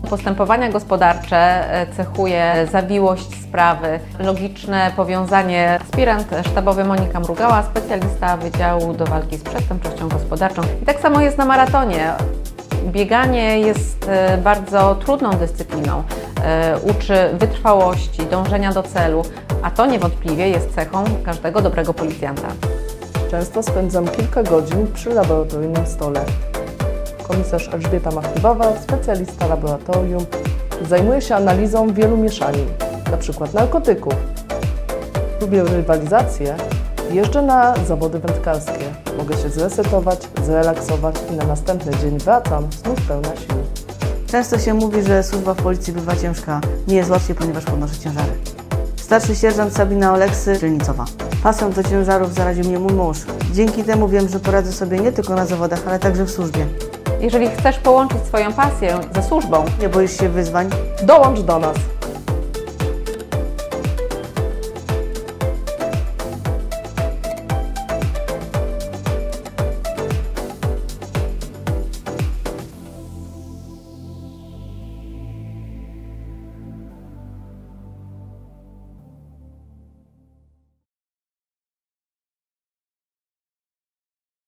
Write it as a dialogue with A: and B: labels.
A: Postępowania gospodarcze cechuje zawiłość sprawy, logiczne powiązanie. Aspirant sztabowy Monika Mrugała, specjalista Wydziału do Walki z Przestępczością Gospodarczą. I tak samo jest na maratonie. Bieganie jest bardzo trudną dyscypliną, uczy wytrwałości, dążenia do celu, a to niewątpliwie jest cechą każdego dobrego policjanta.
B: Często spędzam kilka godzin przy laboratoryjnym stole. Komisarz Elżbieta Machlibowa, specjalista laboratorium, zajmuje się analizą wielu mieszanin, np. narkotyków. Lubię rywalizację, jeżdżę na zawody wędkarskie. Mogę się zresetować, zrelaksować i na następny dzień wracam znów pełna sił.
C: Często się mówi, że służba w policji bywa ciężka. Nie jest łatwiej, ponieważ podnoszę ciężary. Starszy sierżant Sabina Oleksy, Dzielnicowa. Pasją do ciężarów zaraził mnie mój mąż. Dzięki temu wiem, że poradzę sobie nie tylko na zawodach, ale także w służbie.
A: Jeżeli chcesz połączyć swoją pasję ze służbą,
C: Nie boisz się wyzwań?
B: Dołącz do nas!